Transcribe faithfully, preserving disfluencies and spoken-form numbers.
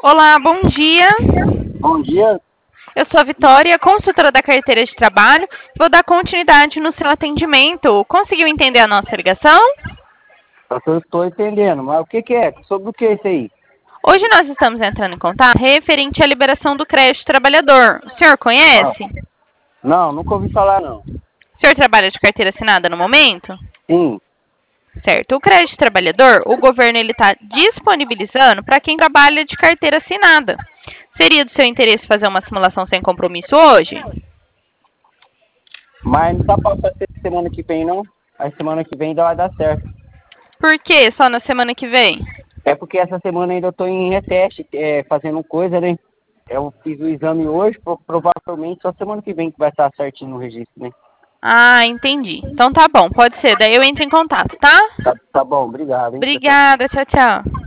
Olá, bom dia. Bom dia. Eu sou a Vitória, consultora da carteira de trabalho. Vou dar continuidade no seu atendimento. Conseguiu entender a nossa ligação? Eu estou entendendo, mas o que, que é? Sobre o que é isso aí? Hoje nós estamos entrando em contato referente à liberação do crédito trabalhador. O senhor Ah, conhece? não, nunca ouvi falar, não. O senhor trabalha de carteira assinada no momento? Sim, Certo. O crédito trabalhador, o governo ele está disponibilizando para quem trabalha de carteira assinada. Seria do seu interesse fazer uma simulação sem compromisso hoje? mas não tá para ser semana que vem, não. A semana que vem ainda vai dar certo. Por que só na semana que vem? É porque essa semana ainda eu estou em reteste, é, fazendo coisa, né? Eu fiz o exame hoje, pro- provavelmente só semana que vem que vai estar certinho no registro, né? Ah, entendi. Então tá bom, pode ser. Daí eu entro em contato, tá? Tá, tá bom, obrigado, hein? Tchau, tchau. Obrigada, tchau, tchau.